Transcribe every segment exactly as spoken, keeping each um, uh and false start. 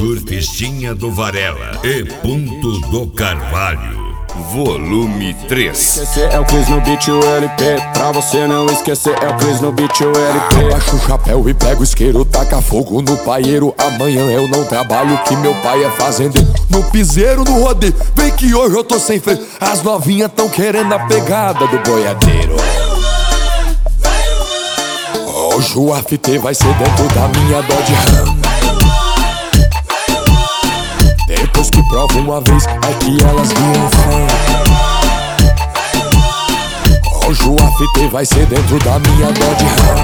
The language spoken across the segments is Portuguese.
Surfistinha do Varela e Ponto do Carvalho, volume três. Esquecer é o Cris no beat, o L P. Pra você não esquecer é o Cris no beat, o L P. Abaixa o chapéu e pega o isqueiro, taca fogo no paieiro. Amanhã eu não trabalho, que meu pai é fazendeiro. No piseiro, no rodeio, vem que hoje eu tô sem freio. As novinhas tão querendo a pegada do boiadeiro. Hoje o after vai ser dentro da minha Dodge Ram. Depois que prova uma vez, é que elas viram fã. Hoje o after vai ser dentro da minha Dodge Ram.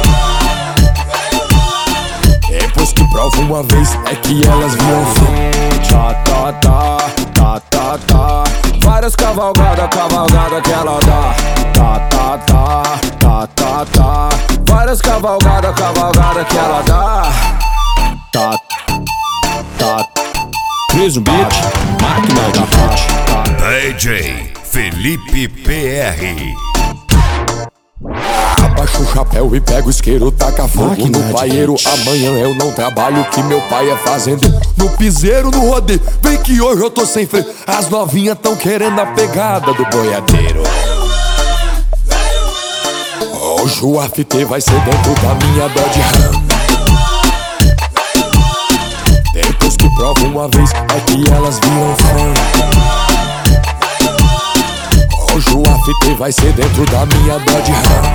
Depois que prova uma vez, é que elas viram fã. Tá, tá, tá, tá, tá, tá. Várias cavalgadas, cavalgada que ela dá. Tá, tá, tá, tá, tá, tá. Várias cavalgadas, cavalgada que ela dá. Tá, tá. Cris no beat, máquina de hit. D J Felipe P R. Abaixa o chapéu e pega o isqueiro, taca fogo Máquina no de paieiro. hit. Amanhã eu não trabalho, que meu pai é fazendeiro. No piseiro, no rodeio, vem que hoje eu tô sem freio. As novinhas tão querendo a pegada do boiadeiro. Hoje o after vai ser dentro da minha Dodge Ram. Depois que prova uma vez, é que elas viram fã. Hoje o after vai ser dentro da minha Dodge Ram.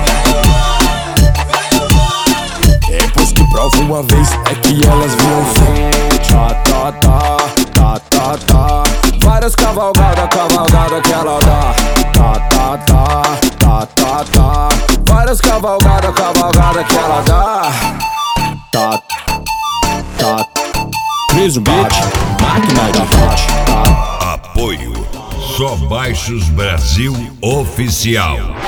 Depois que prova uma vez, é que elas viram fã. Tá, tá, tá, tá, tá, tá. Várias cavalgadas, cavalgada que ela dá. Tá, tá, tá, tá, tá, tá. Várias cavalgadas, cavalgada que ela dá. Tá, tá. Cris no beat, máquina de hit. Apoio Só Baixos Brasil Oficial.